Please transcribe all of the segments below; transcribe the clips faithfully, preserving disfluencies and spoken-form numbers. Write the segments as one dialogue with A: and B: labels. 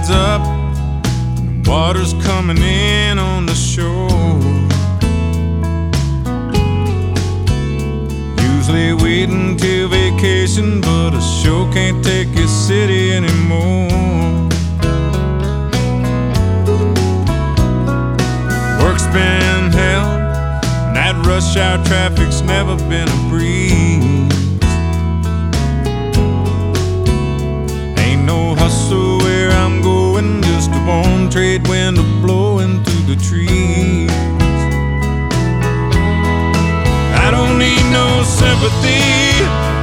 A: tide's up and the water's coming in on the shore. Usually waiting till vacation, but I sure can't take this city anymore. Work's been hell, and that rush hour traffic's never been a breeze. Ain't no hustle where I'm going, just a warm trade wind blowing through the trees. I don't need no sympathy,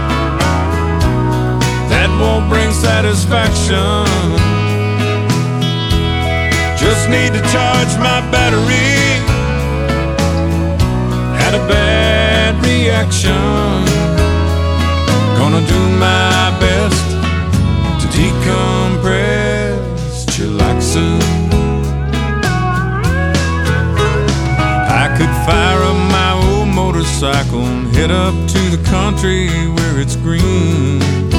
A: that won't bring satisfaction. Just need to charge my battery, had a bad reaction. Gonna do my best to decompress, chillaxing. I could fire up my old motorcycle and head up to the country where it's green.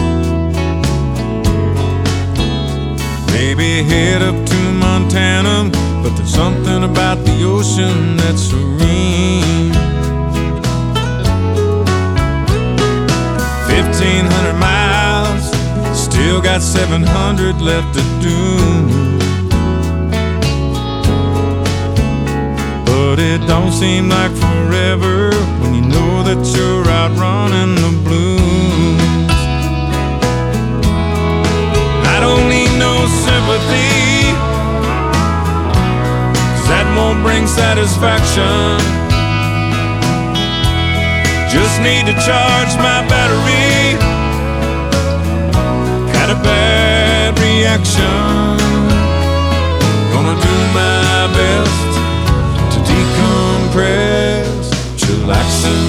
A: Maybe head up to Montana, but there's something about the ocean that's serene. Fifteen hundred miles, still got seven hundred left to do. But it don't seem like forever when you know that you're out running the blues. I don't need no sympathy, 'cause that won't bring satisfaction. Just need to charge my battery, had a bad reaction. Gonna do my best to decompress, chillaxing.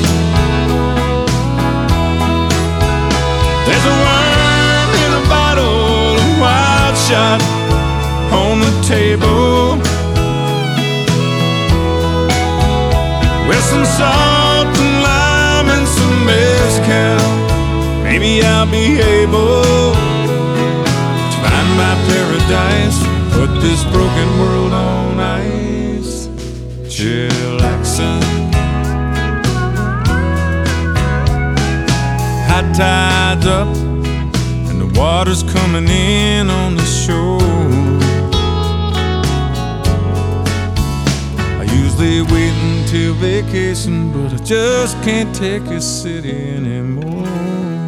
A: There's a worm in a bottle, a wild shot on the table, with some salt and lime and some mezcal. Maybe I'll be able to find my paradise, put this broken world on ice, chillaxing. High tide's up and the water's coming in on the shore. I usually wait until vacation, but I just can't take this city anymore.